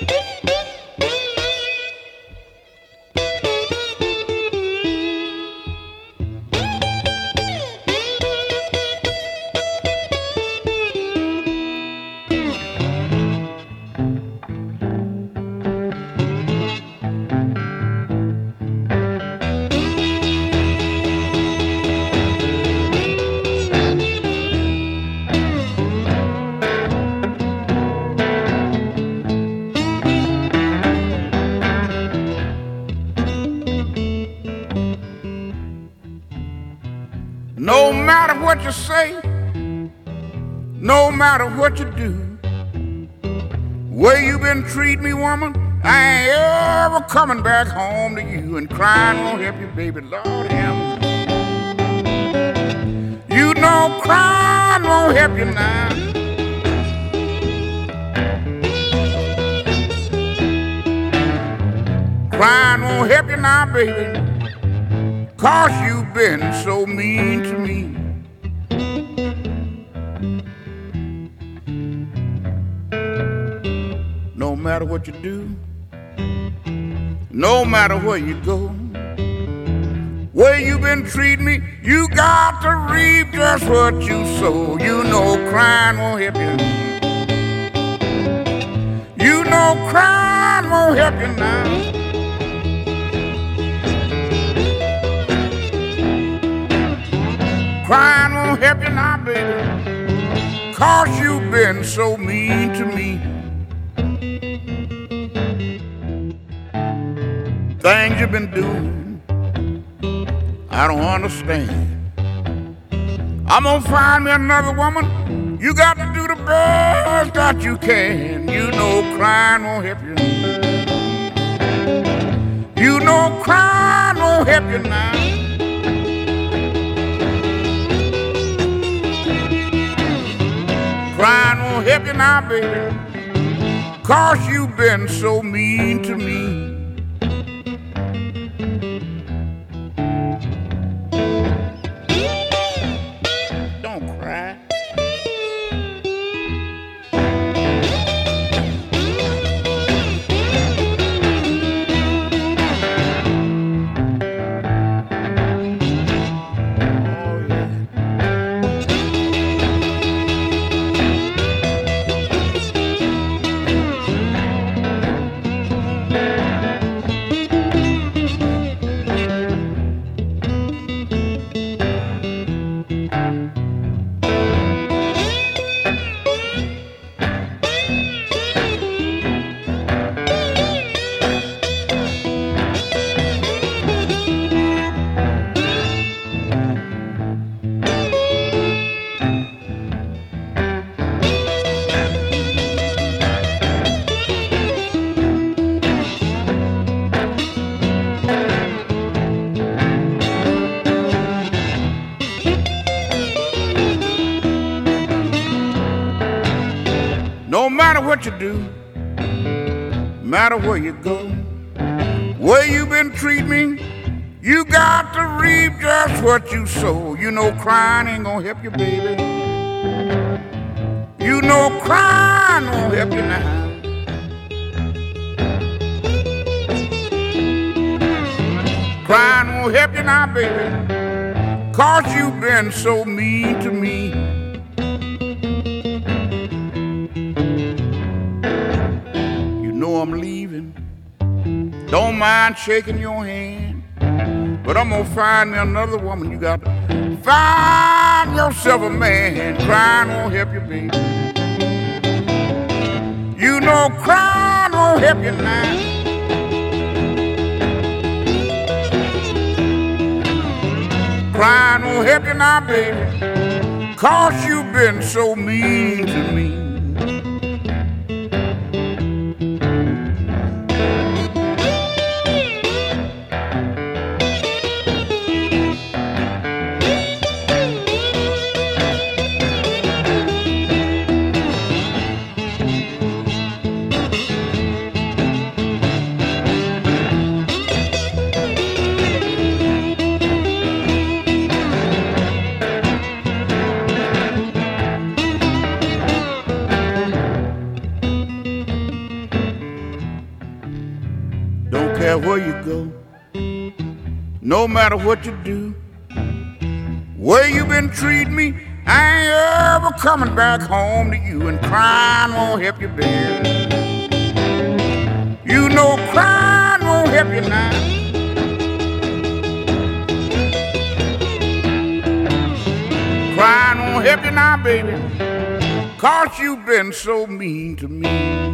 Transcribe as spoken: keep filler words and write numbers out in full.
No matter what you say, no matter what you do, way you been treating me, woman, I ain't ever coming back home to you. And crying won't help you, baby, Lord have me. You know crying won't help you now. Crying won't help you now, baby, 'cause you've been so mean to me. No matter what you do, no matter where you go, way you been treating me, you got to reap just what you sow. You know crying won't help you. You know crying won't help you now. Crying won't help you now, baby, 'cause you've been so mean to me. Things you've been doing, I don't understand. I'm gonna find me another woman. You got to do the best that you can. You know crying won't help you. You know crying won't help you now. Crying won't help you now, baby, 'cause you've been so mean to me. Don't cry. No matter what you do, matter where you go, way you been treating me, you got to reap just what you sow. You know crying ain't gonna help you, baby. You know crying won't help you now. Crying won't help you now, baby, 'cause you've been so mean to me. I'm leaving, don't mind shaking your hand, but I'm gonna find me another woman. You got to find yourself a man. Crying won't help you, baby. You know crying won't help you now. Crying won't help you now, baby, 'cause you've been so mean to me. care where you go, no matter what you do. Way you been treating me, I ain't ever coming back home to you, and crying won't help you, baby. You know crying won't help you now. Crying won't help you now, baby, 'cause you've been so mean to me.